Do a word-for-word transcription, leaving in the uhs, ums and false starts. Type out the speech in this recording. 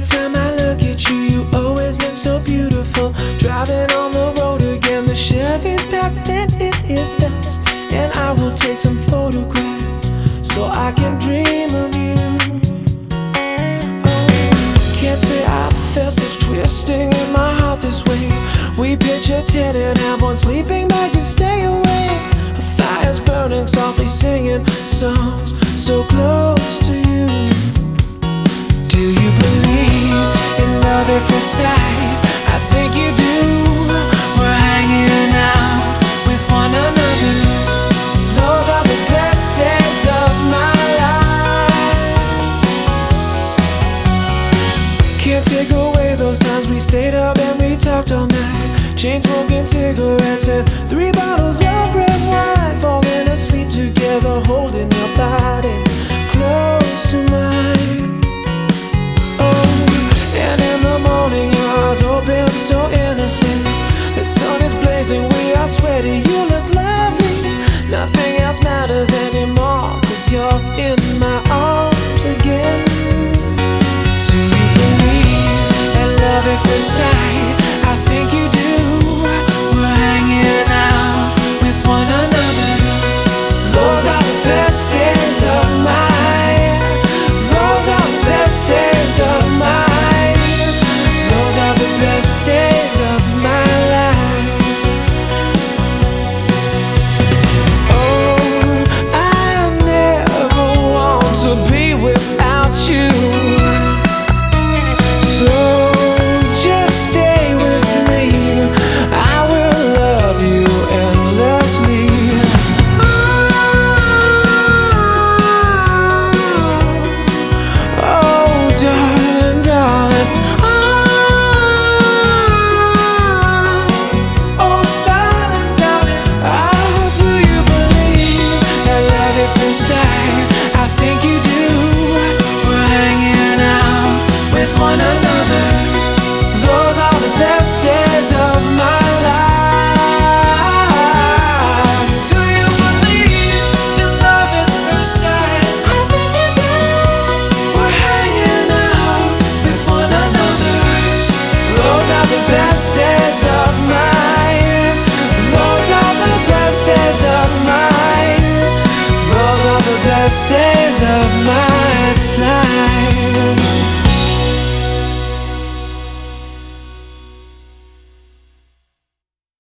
time I look at you, you always look so beautiful. Driving on the road again, the Chevy's packed and it is dusk. And I will take some photographs so I can dream of you. Oh, can't say I felt such twisting in my heart this way. We pitch a tent and have one sleeping bag to stay away. A fire's burning, softly singing songs so close to you. Do you believe in love at first sight? I think you do. We're hanging out with one another. Those are the best days of my life. Can't take away those times we stayed up and we talked all night. Chain smoking cigarettes and three bottles of red wine. Falling asleep together, holding your body close to mine. And in the morning your eyes open so innocent. The sun is blazing, we are sweaty, you look lovely. Nothing else matters anymore, cause you're in my arms again. Do you believe in love at first sight? I think you do. We're hanging out with one another. Those are the best days of mine. Those are the best days of mine. Best days of my life. Oh, I never want to be without you. So just stay with me. I will love you endlessly. Oh, darling, darling. I think you do. We're hanging out with one another. Those are the best days of my life. Do you believe in love at first sight? I think you do. We're hanging out with one another. Those are the best days of mine. Those are the best days of